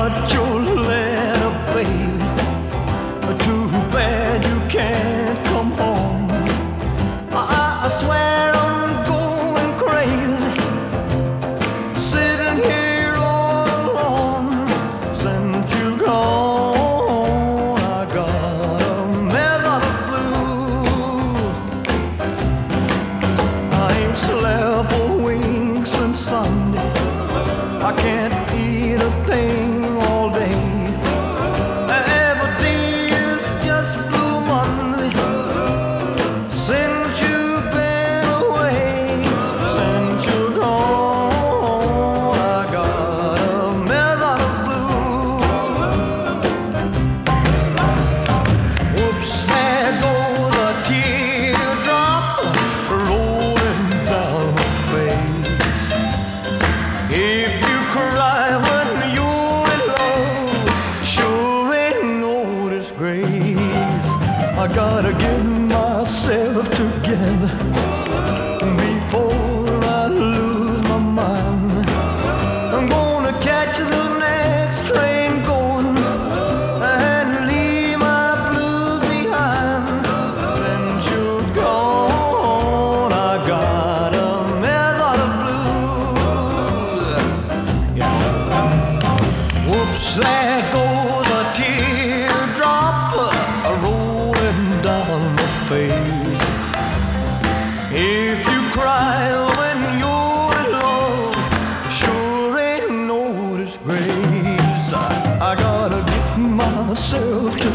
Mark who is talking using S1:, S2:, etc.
S1: got your letter, baby. Too bad you can't come home. I swear I'm going crazy, sitting here all alone. Since you gone, I got a mess of the blues. I ain't slept a wink since Sunday. I can't eat a thing all day. Every day is just Blue Monday since you've been away. Since you're gone, I got a mess of the blues. Whoops, there goes a teardrop rolling down my face. If you cry when you're in love, sure ain't no disgrace. I gotta get myself together before I lose my mind. I'm gonna catch the next train going and leave my blues behind. Since you're gone, I got a mess of the blues. Whoops, there goes a teardrop rolling down my face. If you cry when you're in love, sure ain't no disgrace. I gotta get myself